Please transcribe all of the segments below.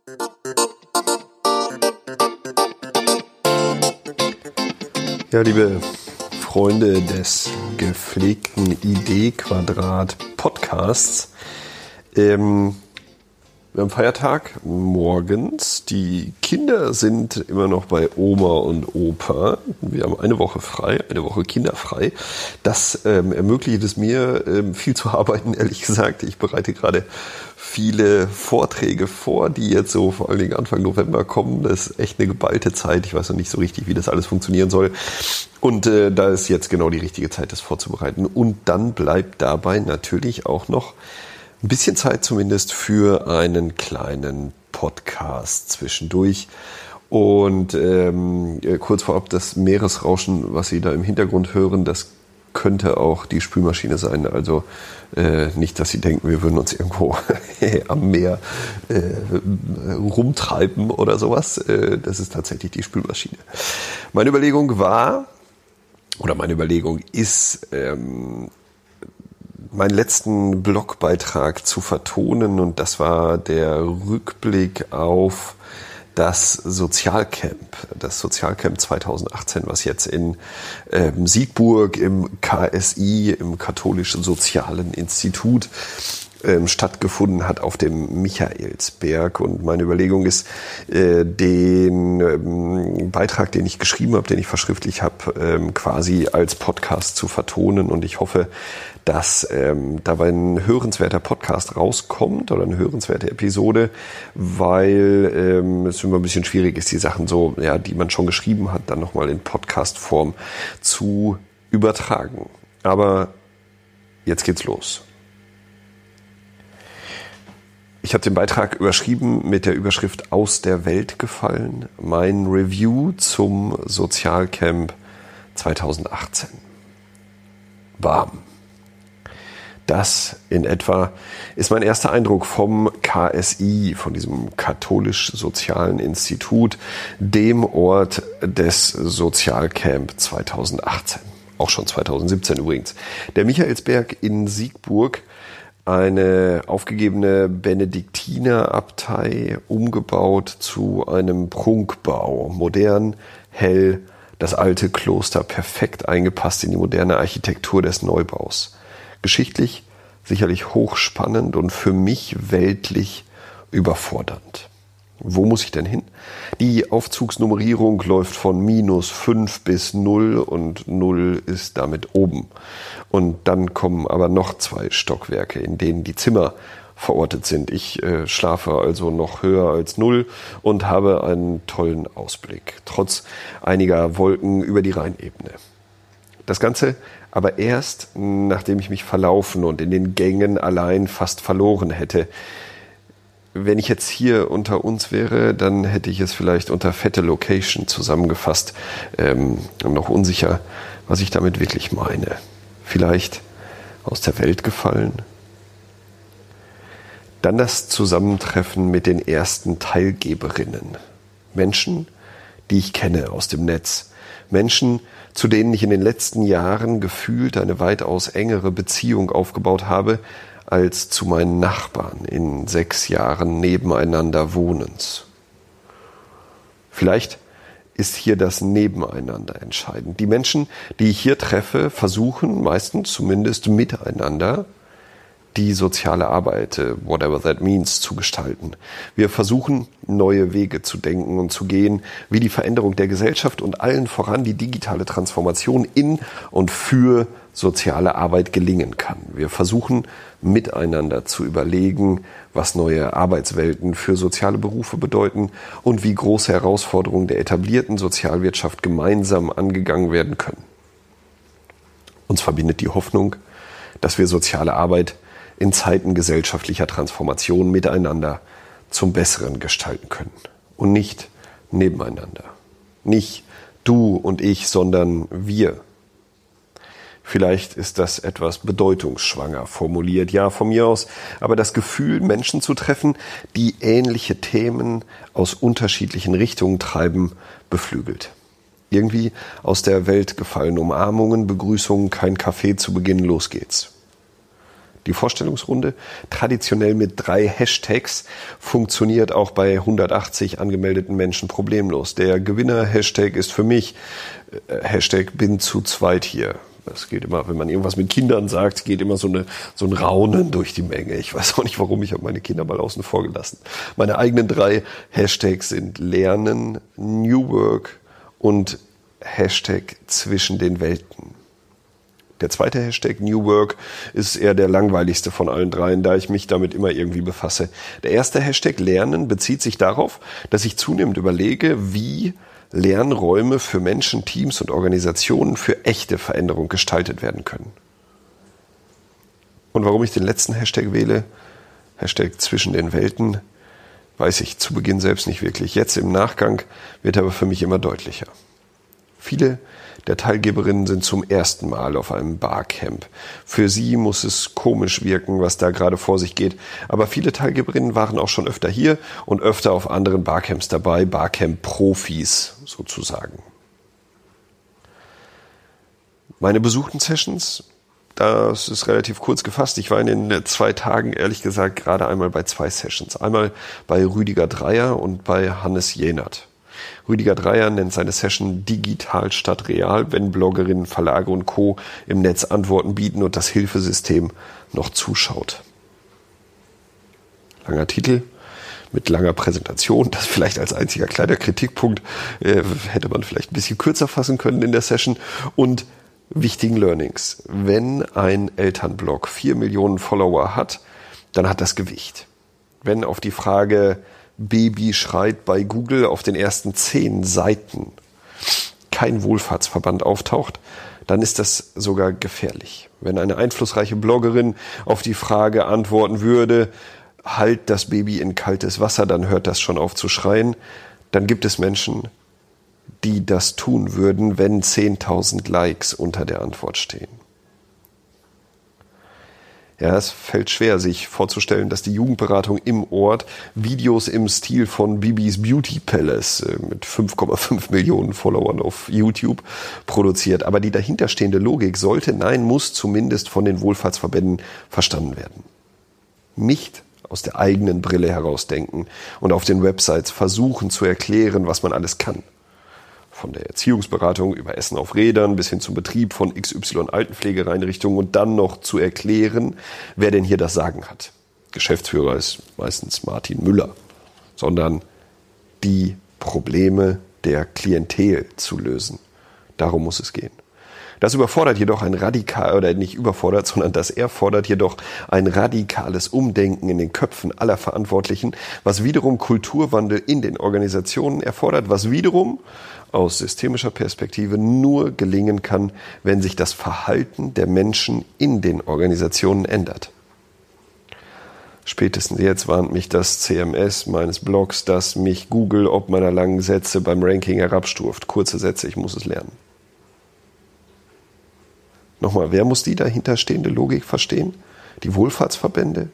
Ja, liebe Freunde des gepflegten Idee-Quadrat-Podcasts, wir haben Feiertag morgens. Die Kinder sind immer noch bei Oma und Opa. Wir haben eine Woche frei, eine Woche kinderfrei. Das ermöglicht es mir, viel zu arbeiten, ehrlich gesagt. Ich bereite gerade viele Vorträge vor, die jetzt so vor allen Dingen Anfang November kommen. Das ist echt eine geballte Zeit. Ich weiß noch nicht so richtig, wie das alles funktionieren soll. Und da ist jetzt genau die richtige Zeit, das vorzubereiten. Und dann bleibt dabei natürlich auch noch ein bisschen Zeit zumindest für einen kleinen Podcast zwischendurch. Und kurz vorab, das Meeresrauschen, was Sie da im Hintergrund hören, das könnte auch die Spülmaschine sein. Also nicht, dass Sie denken, wir würden uns irgendwo am Meer rumtreiben oder sowas. Das ist tatsächlich die Spülmaschine. Meine Überlegung ist, meinen letzten Blogbeitrag zu vertonen, und das war der Rückblick auf das Sozialcamp 2018, was jetzt in Siegburg im KSI, im Katholischen Sozialen Institut, stattgefunden hat auf dem Michaelsberg. Und meine Überlegung ist, den Beitrag, den ich geschrieben habe, den ich verschriftlicht habe, quasi als Podcast zu vertonen. Und ich hoffe, dass dabei ein hörenswerter Podcast rauskommt oder eine hörenswerte Episode, weil es immer ein bisschen schwierig ist, die Sachen so, ja, die man schon geschrieben hat, dann nochmal in Podcast-Form zu übertragen. Aber jetzt geht's los. Ich habe den Beitrag überschrieben mit der Überschrift "Aus der Welt gefallen", mein Review zum Sozialcamp 2018. Warm. Das in etwa ist mein erster Eindruck vom KSI, von diesem Katholisch-Sozialen Institut, dem Ort des Sozialcamp 2018. Auch schon 2017 übrigens. Der Michaelsberg in Siegburg, eine aufgegebene Benediktinerabtei, umgebaut zu einem Prunkbau. Modern, hell, das alte Kloster perfekt eingepasst in die moderne Architektur des Neubaus. Geschichtlich sicherlich hochspannend und für mich weltlich überfordernd. Wo muss ich denn hin? Die Aufzugsnummerierung läuft von -5 bis 0 und 0 ist damit oben. Und dann kommen aber noch 2 Stockwerke, in denen die Zimmer verortet sind. Ich schlafe also noch höher als 0 und habe einen tollen Ausblick, trotz einiger Wolken über die Rheinebene. Das Ganze aber erst, nachdem ich mich verlaufen und in den Gängen allein fast verloren hätte. Wenn ich jetzt hier unter uns wäre, dann hätte ich es vielleicht unter fette Location zusammengefasst. Noch unsicher, was ich damit wirklich meine. Vielleicht aus der Welt gefallen? Dann das Zusammentreffen mit den ersten Teilgeberinnen. Menschen, die ich kenne aus dem Netz. Menschen, zu denen ich in den letzten Jahren gefühlt eine weitaus engere Beziehung aufgebaut habe, als zu meinen Nachbarn in 6 Jahren nebeneinander Wohnens. Vielleicht ist hier das Nebeneinander entscheidend. Die Menschen, die ich hier treffe, versuchen meistens zumindest miteinander die soziale Arbeit, whatever that means, zu gestalten. Wir versuchen, neue Wege zu denken und zu gehen, wie die Veränderung der Gesellschaft und allen voran die digitale Transformation in und für soziale Arbeit gelingen kann. Wir versuchen, miteinander zu überlegen, was neue Arbeitswelten für soziale Berufe bedeuten und wie große Herausforderungen der etablierten Sozialwirtschaft gemeinsam angegangen werden können. Uns verbindet die Hoffnung, dass wir soziale Arbeit in Zeiten gesellschaftlicher Transformation miteinander zum Besseren gestalten können. Und nicht nebeneinander. Nicht du und ich, sondern wir. Vielleicht ist das etwas bedeutungsschwanger formuliert, ja, von mir aus, aber das Gefühl, Menschen zu treffen, die ähnliche Themen aus unterschiedlichen Richtungen treiben, beflügelt. Irgendwie aus der Welt gefallen Umarmungen, Begrüßungen, kein Kaffee zu Beginn, los geht's. Die Vorstellungsrunde, traditionell mit 3 Hashtags, funktioniert auch bei 180 angemeldeten Menschen problemlos. Der Gewinner-Hashtag ist für mich Hashtag bin zu zweit hier. Das geht immer, wenn man irgendwas mit Kindern sagt, geht immer so ein Raunen durch die Menge. Ich weiß auch nicht warum, ich habe meine Kinder mal außen vor gelassen. Meine eigenen 3 Hashtags sind Lernen, New Work und Hashtag zwischen den Welten. Der zweite Hashtag New Work ist eher der langweiligste von allen 3, da ich mich damit immer irgendwie befasse. Der erste Hashtag Lernen bezieht sich darauf, dass ich zunehmend überlege, wie Lernräume für Menschen, Teams und Organisationen für echte Veränderung gestaltet werden können. Und warum ich den letzten Hashtag wähle, Hashtag zwischen den Welten, weiß ich zu Beginn selbst nicht wirklich. Jetzt im Nachgang wird aber für mich immer deutlicher. Viele der Teilgeberinnen sind zum ersten Mal auf einem Barcamp. Für sie muss es komisch wirken, was da gerade vor sich geht. Aber viele Teilgeberinnen waren auch schon öfter hier und öfter auf anderen Barcamps dabei, Barcamp-Profis sozusagen. Meine besuchten Sessions, das ist relativ kurz gefasst. Ich war in den 2 Tagen, ehrlich gesagt, gerade einmal bei 2 Sessions. Einmal bei Rüdiger Dreier und bei Hannes Jenert. Rüdiger Dreier nennt seine Session Digital statt Real, wenn Bloggerinnen, Verlage und Co. im Netz Antworten bieten und das Hilfesystem noch zuschaut. Langer Titel mit langer Präsentation, das vielleicht als einziger kleiner Kritikpunkt, hätte man vielleicht ein bisschen kürzer fassen können in der Session, und wichtigen Learnings. Wenn ein Elternblog 4 Millionen Follower hat, dann hat das Gewicht. Wenn auf die Frage Baby schreit bei Google auf den ersten 10 Seiten kein Wohlfahrtsverband auftaucht, dann ist das sogar gefährlich. Wenn eine einflussreiche Bloggerin auf die Frage antworten würde, halt das Baby in kaltes Wasser, dann hört das schon auf zu schreien, dann gibt es Menschen, die das tun würden, wenn 10.000 Likes unter der Antwort stehen. Ja, es fällt schwer, sich vorzustellen, dass die Jugendberatung im Ort Videos im Stil von Bibis Beauty Palace mit 5,5 Millionen Followern auf YouTube produziert. Aber die dahinterstehende Logik sollte, nein, muss zumindest von den Wohlfahrtsverbänden verstanden werden. Nicht aus der eigenen Brille herausdenken und auf den Websites versuchen zu erklären, was man alles kann. Von der Erziehungsberatung über Essen auf Rädern bis hin zum Betrieb von XY Altenpflegeeinrichtungen und dann noch zu erklären, wer denn hier das Sagen hat. Geschäftsführer ist meistens Martin Müller, sondern die Probleme der Klientel zu lösen. Darum muss es gehen. Das überfordert jedoch das erfordert jedoch ein radikales Umdenken in den Köpfen aller Verantwortlichen, was wiederum Kulturwandel in den Organisationen erfordert, was wiederum aus systemischer Perspektive nur gelingen kann, wenn sich das Verhalten der Menschen in den Organisationen ändert. Spätestens jetzt warnt mich das CMS meines Blogs, dass mich Google ob meiner langen Sätze beim Ranking herabstuft. Kurze Sätze, ich muss es lernen. Nochmal, wer muss die dahinterstehende Logik verstehen? Die Wohlfahrtsverbände?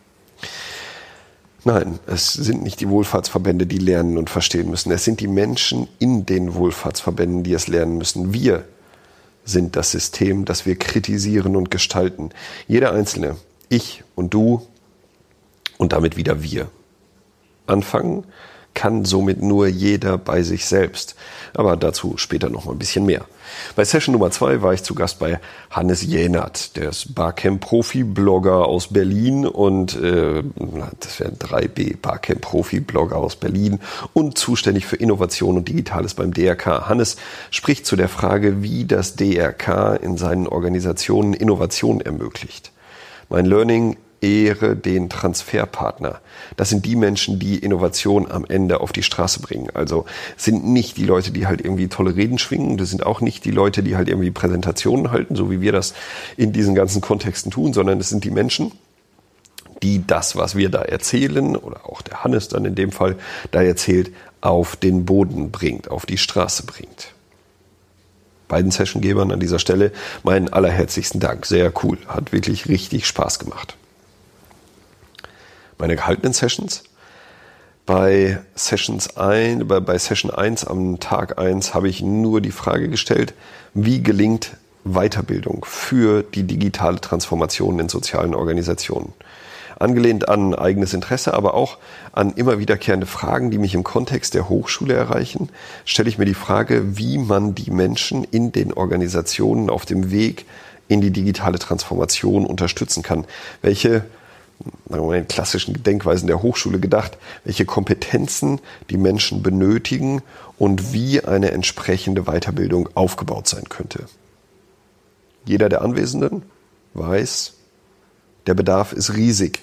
Nein, es sind nicht die Wohlfahrtsverbände, die lernen und verstehen müssen. Es sind die Menschen in den Wohlfahrtsverbänden, die es lernen müssen. Wir sind das System, das wir kritisieren und gestalten. Jeder Einzelne, ich und du und damit wieder wir. Anfangen kann somit nur jeder bei sich selbst. Aber dazu später noch mal ein bisschen mehr. Bei Session Nummer 2 war ich zu Gast bei Hannes Jenert, der ist Barcamp-Profi-Blogger aus Berlin und das wären 3B, Barcamp-Profi-Blogger aus Berlin und zuständig für Innovation und Digitales beim DRK. Hannes spricht zu der Frage, wie das DRK in seinen Organisationen Innovation ermöglicht. Mein Learning: Ehre den Transferpartner. Das sind die Menschen, die Innovation am Ende auf die Straße bringen. Also sind nicht die Leute, die halt irgendwie tolle Reden schwingen. Das sind auch nicht die Leute, die halt irgendwie Präsentationen halten, so wie wir das in diesen ganzen Kontexten tun, sondern es sind die Menschen, die das, was wir da erzählen, oder auch der Hannes dann in dem Fall da erzählt, auf den Boden bringt, auf die Straße bringt. Beiden Sessiongebern an dieser Stelle meinen allerherzlichsten Dank. Sehr cool. Hat wirklich richtig Spaß gemacht. Meine gehaltenen Sessions. Bei Session 1 am Tag 1 habe ich nur die Frage gestellt, wie gelingt Weiterbildung für die digitale Transformation in sozialen Organisationen. Angelehnt an eigenes Interesse, aber auch an immer wiederkehrende Fragen, die mich im Kontext der Hochschule erreichen, stelle ich mir die Frage, wie man die Menschen in den Organisationen auf dem Weg in die digitale Transformation unterstützen kann. Welche, sagen wir mal in klassischen Denkweisen der Hochschule gedacht, welche Kompetenzen die Menschen benötigen und wie eine entsprechende Weiterbildung aufgebaut sein könnte. Jeder der Anwesenden weiß, der Bedarf ist riesig.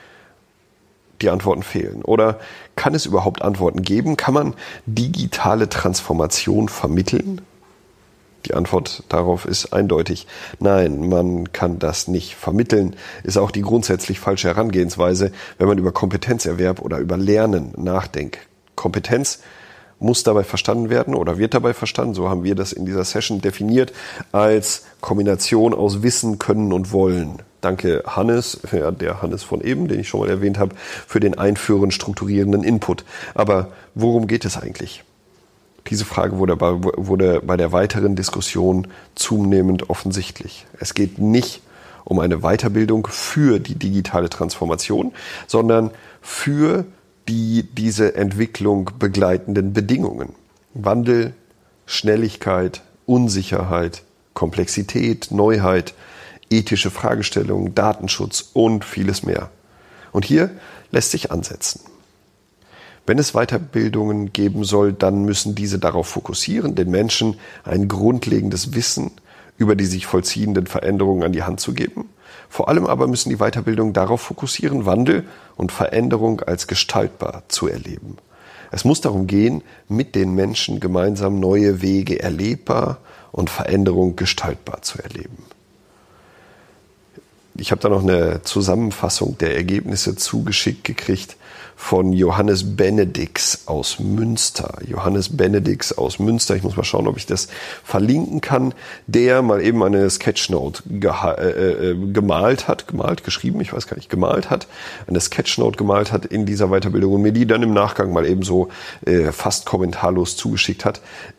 Die Antworten fehlen. Oder kann es überhaupt Antworten geben? Kann man digitale Transformation vermitteln? Die Antwort darauf ist eindeutig. Nein, man kann das nicht vermitteln. Ist auch die grundsätzlich falsche Herangehensweise, wenn man über Kompetenzerwerb oder über Lernen nachdenkt. Kompetenz muss dabei verstanden werden oder wird dabei verstanden, so haben wir das in dieser Session definiert, als Kombination aus Wissen, Können und Wollen. Danke Hannes, ja, der Hannes von eben, den ich schon mal erwähnt habe, für den einführenden, strukturierenden Input. Aber worum geht es eigentlich? Diese Frage wurde bei der weiteren Diskussion zunehmend offensichtlich. Es geht nicht um eine Weiterbildung für die digitale Transformation, sondern für die diese Entwicklung begleitenden Bedingungen. Wandel, Schnelligkeit, Unsicherheit, Komplexität, Neuheit, ethische Fragestellungen, Datenschutz und vieles mehr. Und hier lässt sich ansetzen. Wenn es Weiterbildungen geben soll, dann müssen diese darauf fokussieren, den Menschen ein grundlegendes Wissen über die sich vollziehenden Veränderungen an die Hand zu geben. Vor allem aber müssen die Weiterbildungen darauf fokussieren, Wandel und Veränderung als gestaltbar zu erleben. Es muss darum gehen, mit den Menschen gemeinsam neue Wege erlebbar und Veränderung gestaltbar zu erleben. Ich habe da noch eine Zusammenfassung der Ergebnisse zugeschickt gekriegt von Johannes Benedix aus Münster. Johannes Benedix aus Münster, ich muss mal schauen, ob ich das verlinken kann, der mal eben eine Sketchnote gemalt hat, eine Sketchnote gemalt hat in dieser Weiterbildung und mir die dann im Nachgang mal eben so fast kommentarlos zugeschickt hat.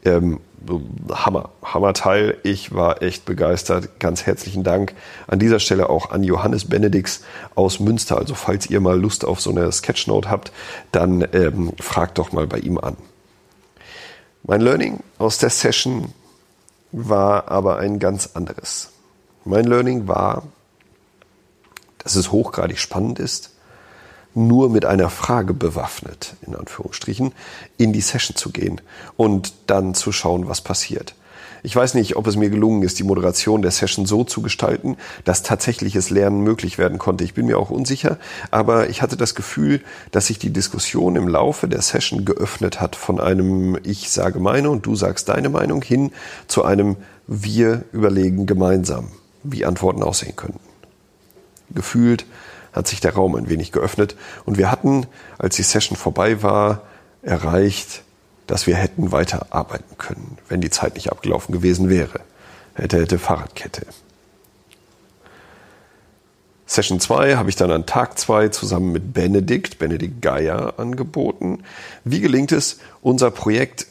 Hammerteil. Ich war echt begeistert. Ganz herzlichen Dank an dieser Stelle auch an Johannes Benedix aus Münster. Also falls ihr mal Lust auf so eine Sketchnote habt, dann fragt doch mal bei ihm an. Mein Learning aus der Session war aber ein ganz anderes. Mein Learning war, dass es hochgradig spannend ist, nur mit einer Frage bewaffnet, in Anführungsstrichen, in die Session zu gehen und dann zu schauen, was passiert. Ich weiß nicht, ob es mir gelungen ist, die Moderation der Session so zu gestalten, dass tatsächliches Lernen möglich werden konnte. Ich bin mir auch unsicher, aber ich hatte das Gefühl, dass sich die Diskussion im Laufe der Session geöffnet hat von einem Ich sage meine und du sagst deine Meinung hin zu einem Wir überlegen gemeinsam, wie Antworten aussehen könnten. Gefühlt hat sich der Raum ein wenig geöffnet und wir hatten, als die Session vorbei war, erreicht, dass wir hätten weiter arbeiten können, wenn die Zeit nicht abgelaufen gewesen wäre. Hätte Fahrradkette. Session 2 habe ich dann an Tag 2 zusammen mit Benedikt Geier angeboten. Wie gelingt es, unser Projekt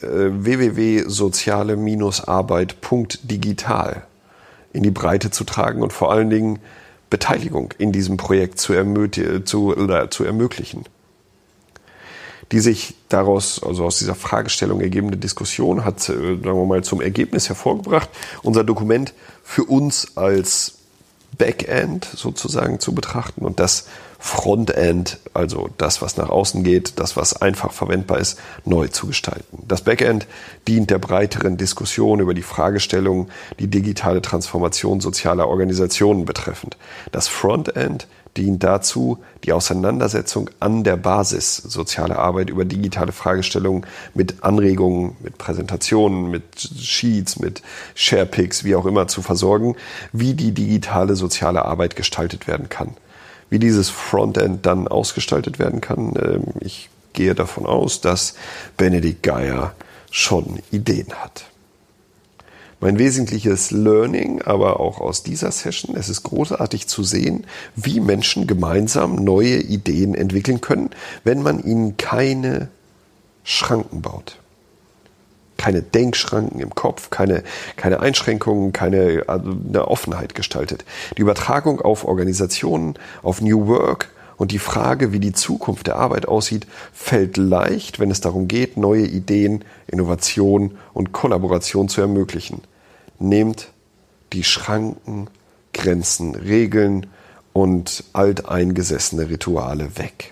www.soziale-arbeit.digital in die Breite zu tragen und vor allen Dingen Beteiligung in diesem Projekt zu ermöglichen. Die sich daraus, also aus dieser Fragestellung ergebende Diskussion hat, sagen wir mal, zum Ergebnis hervorgebracht, unser Dokument für uns als Backend sozusagen zu betrachten und das Frontend, also das, was nach außen geht, das, was einfach verwendbar ist, neu zu gestalten. Das Backend dient der breiteren Diskussion über die Fragestellungen, die digitale Transformation sozialer Organisationen betreffend. Das Frontend dient dazu, die Auseinandersetzung an der Basis sozialer Arbeit über digitale Fragestellungen mit Anregungen, mit Präsentationen, mit Sheets, mit Sharepics, wie auch immer zu versorgen, wie die digitale soziale Arbeit gestaltet werden kann. Wie dieses Frontend dann ausgestaltet werden kann, ich gehe davon aus, dass Benedikt Geier schon Ideen hat. Mein wesentliches Learning, aber auch aus dieser Session, es ist großartig zu sehen, wie Menschen gemeinsam neue Ideen entwickeln können, wenn man ihnen keine Schranken baut. keine Denkschranken im Kopf, keine Einschränkungen, eine Offenheit gestaltet. Die Übertragung auf Organisationen, auf New Work und die Frage, wie die Zukunft der Arbeit aussieht, fällt leicht, wenn es darum geht, neue Ideen, Innovation und Kollaboration zu ermöglichen. Nehmt die Schranken, Grenzen, Regeln und alteingesessene Rituale weg.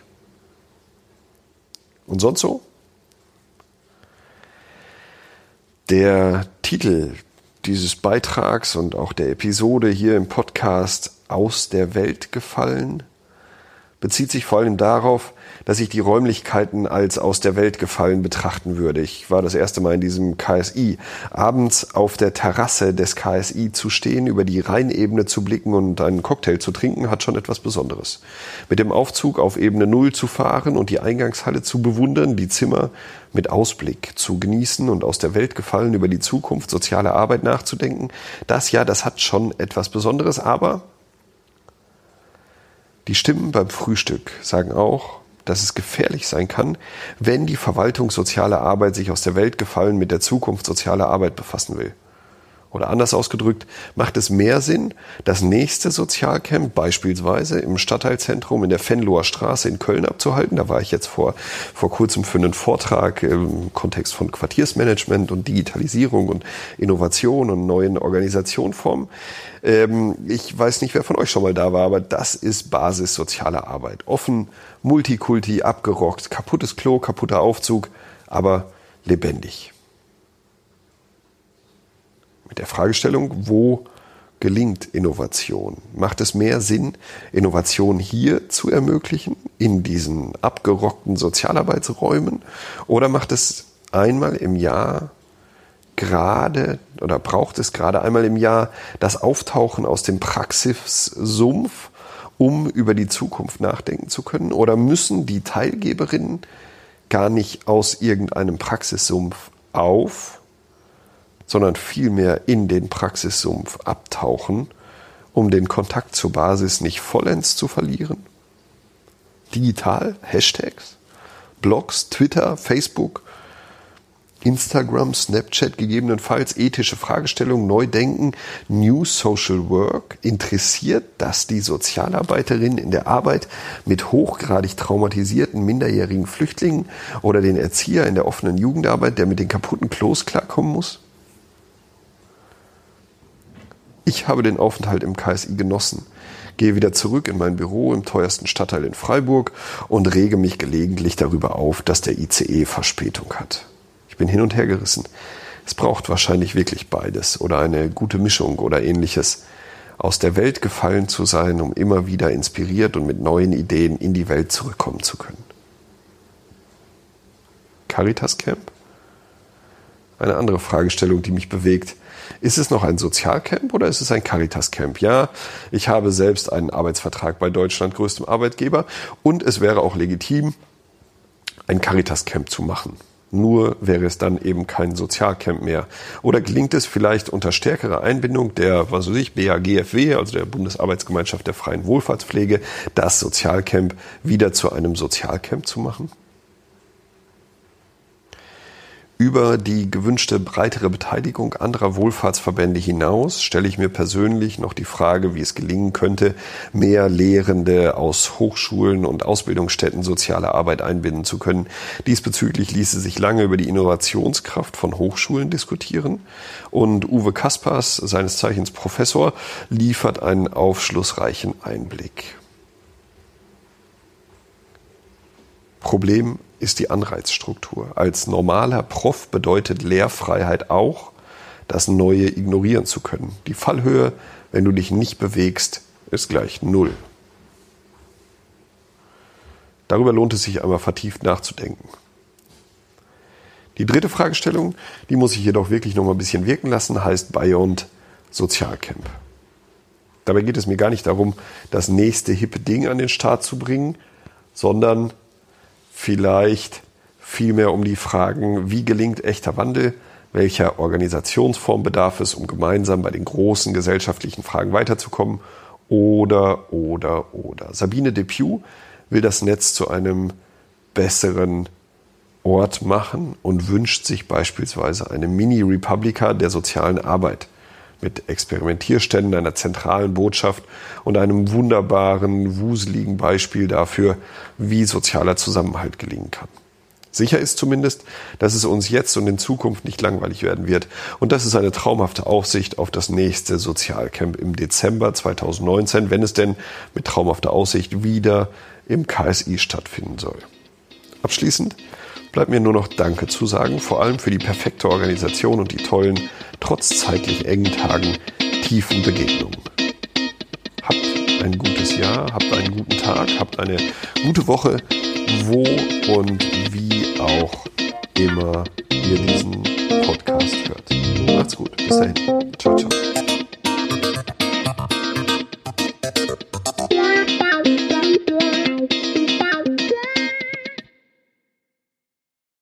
Und sonst so? Der Titel dieses Beitrags und auch der Episode hier im Podcast Aus der Welt gefallen bezieht sich vor allem darauf, dass ich die Räumlichkeiten als aus der Welt gefallen betrachten würde. Ich war das erste Mal in diesem KSI. Abends auf der Terrasse des KSI zu stehen, über die Rheinebene zu blicken und einen Cocktail zu trinken, hat schon etwas Besonderes. Mit dem Aufzug auf Ebene 0 zu fahren und die Eingangshalle zu bewundern, die Zimmer mit Ausblick zu genießen und aus der Welt gefallen über die Zukunft soziale Arbeit nachzudenken, das hat schon etwas Besonderes, aber die Stimmen beim Frühstück sagen auch, dass es gefährlich sein kann, wenn die Verwaltung soziale Arbeit sich aus der Welt gefallen mit der Zukunft sozialer Arbeit befassen will. Oder anders ausgedrückt, macht es mehr Sinn, das nächste Sozialcamp beispielsweise im Stadtteilzentrum in der Venloer Straße in Köln abzuhalten. Da war ich jetzt vor kurzem für einen Vortrag im Kontext von Quartiersmanagement und Digitalisierung und Innovation und neuen Organisationsformen. Ich weiß nicht, wer von euch schon mal da war, aber das ist Basis sozialer Arbeit. Offen, Multikulti, abgerockt, kaputtes Klo, kaputter Aufzug, aber lebendig. Mit der Fragestellung, wo gelingt Innovation? Macht es mehr Sinn, Innovation hier zu ermöglichen, in diesen abgerockten Sozialarbeitsräumen? Oder macht es einmal im Jahr braucht es gerade einmal im Jahr das Auftauchen aus dem Praxissumpf, um über die Zukunft nachdenken zu können? Oder müssen die Teilgeberinnen gar nicht aus irgendeinem Praxissumpf sondern vielmehr in den Praxissumpf abtauchen, um den Kontakt zur Basis nicht vollends zu verlieren? Digital, Hashtags, Blogs, Twitter, Facebook, Instagram, Snapchat, gegebenenfalls ethische Fragestellungen, Neudenken, New Social Work. Interessiert das die Sozialarbeiterin in der Arbeit mit hochgradig traumatisierten minderjährigen Flüchtlingen oder den Erzieher in der offenen Jugendarbeit, der mit den kaputten Klos klarkommen muss? Ich habe den Aufenthalt im KSI genossen, gehe wieder zurück in mein Büro im teuersten Stadtteil in Freiburg und rege mich gelegentlich darüber auf, dass der ICE Verspätung hat. Ich bin hin und her gerissen. Es braucht wahrscheinlich wirklich beides oder eine gute Mischung oder ähnliches. Aus der Welt gefallen zu sein, um immer wieder inspiriert und mit neuen Ideen in die Welt zurückkommen zu können. Caritas Camp? Eine andere Fragestellung, die mich bewegt. Ist es noch ein Sozialcamp oder ist es ein Caritas Camp? Ja, ich habe selbst einen Arbeitsvertrag bei Deutschland größtem Arbeitgeber und es wäre auch legitim, ein Caritas Camp zu machen. Nur wäre es dann eben kein Sozialcamp mehr. Oder gelingt es vielleicht unter stärkerer Einbindung der, BAGFW, also der Bundesarbeitsgemeinschaft der freien Wohlfahrtspflege, das Sozialcamp wieder zu einem Sozialcamp zu machen? Über die gewünschte breitere Beteiligung anderer Wohlfahrtsverbände hinaus stelle ich mir persönlich noch die Frage, wie es gelingen könnte, mehr Lehrende aus Hochschulen und Ausbildungsstätten soziale Arbeit einbinden zu können. Diesbezüglich ließe sich lange über die Innovationskraft von Hochschulen diskutieren. Und Uwe Kaspers, seines Zeichens Professor, liefert einen aufschlussreichen Einblick. Problem ist die Anreizstruktur. Als normaler Prof bedeutet Lehrfreiheit auch, das Neue ignorieren zu können. Die Fallhöhe, wenn du dich nicht bewegst, ist gleich 0. Darüber lohnt es sich einmal vertieft nachzudenken. Die dritte Fragestellung, die muss ich jedoch wirklich noch mal ein bisschen wirken lassen, heißt Beyond Sozialcamp. Dabei geht es mir gar nicht darum, das nächste hippe Ding an den Start zu bringen, sondern vielleicht vielmehr um die Fragen, wie gelingt echter Wandel, welcher Organisationsform bedarf es, um gemeinsam bei den großen gesellschaftlichen Fragen weiterzukommen, oder. Sabine Depew will das Netz zu einem besseren Ort machen und wünscht sich beispielsweise eine Mini-Republika der sozialen Arbeit mit Experimentierständen, einer zentralen Botschaft und einem wunderbaren, wuseligen Beispiel dafür, wie sozialer Zusammenhalt gelingen kann. Sicher ist zumindest, dass es uns jetzt und in Zukunft nicht langweilig werden wird. Und das ist eine traumhafte Aussicht auf das nächste Sozialcamp im Dezember 2019, wenn es denn mit traumhafter Aussicht wieder im KSI stattfinden soll. Abschließend bleibt mir nur noch Danke zu sagen, vor allem für die perfekte Organisation und die tollen, trotz zeitlich engen Tagen, tiefen Begegnungen. Habt ein gutes Jahr, habt einen guten Tag, habt eine gute Woche, wo und wie auch immer ihr diesen Podcast hört. Macht's gut, bis dahin. Ciao, ciao.